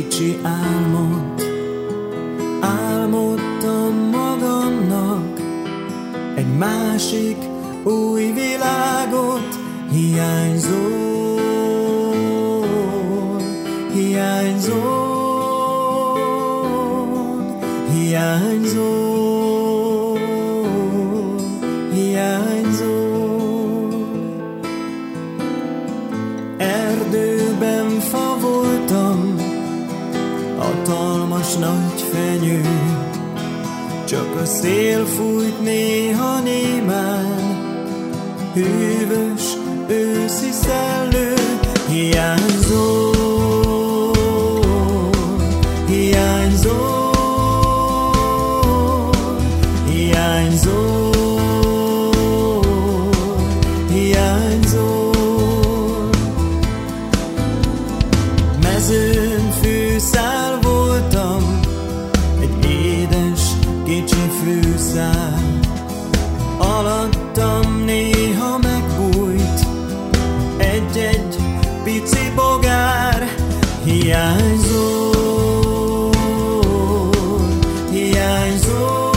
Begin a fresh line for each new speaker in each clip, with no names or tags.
kicsi álmot. Álmodtam magamnak egy másik új világot. Hiányzol, hiányzol, hiányzol, hiányzol. Erdőben fa voltam, hatalmas nagy fenyő, csak a szél fújt néha némán, hűvös őszi szellő. Hiányzol, hiányzol, hiányzol, hiányzol. Mezőn fűszál voltam, egy édes kicsi fűszál, alattam néha megbújt egy-egy pici bogár. Hiányzol, hiányzol,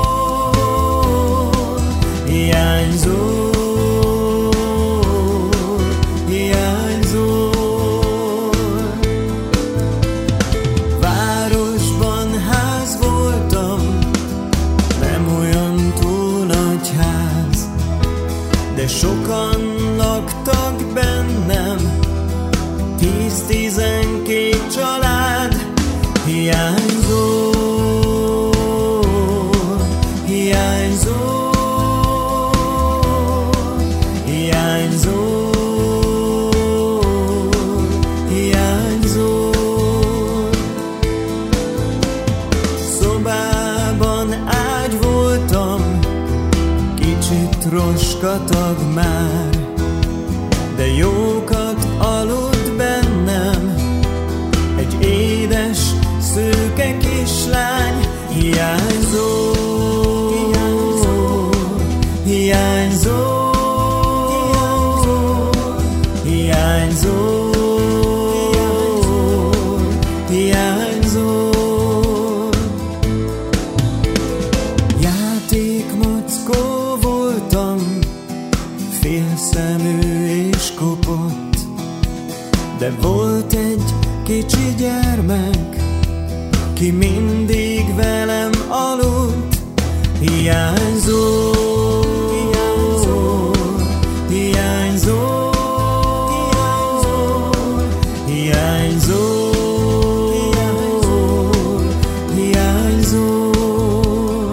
hiányzol, hiányzol. Városban ház voltam, nem olyan túl nagy ház, de sokan laktak bennem, 10-12 család. Hiányzol, hiányzol, hiányzol, hiányzol. Szobában ágy voltam, kicsit roskatag már, de jókat aludt bennem egy édes, szőke kislány. Hiányzol, hiányzol, hiányzol, hiányzol. Játékmackó voltam, félszemű és kopott, de volt egy kicsi gyermek, ki mindig velem aludt. Hiányzol, hiányzol, hiányzol, hiányzol, hiányzol.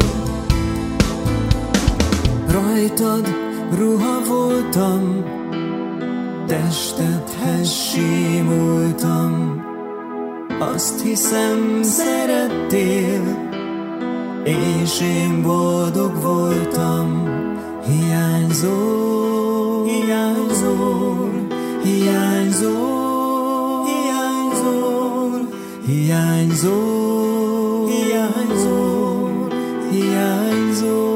Rajtad ruha voltam, testedhez simultam, azt hiszem szerettél, és én boldog voltam. Hiányzol, hiányzol, hiányzol, hiányzol, hiányzol, hiányzol, hiányzol.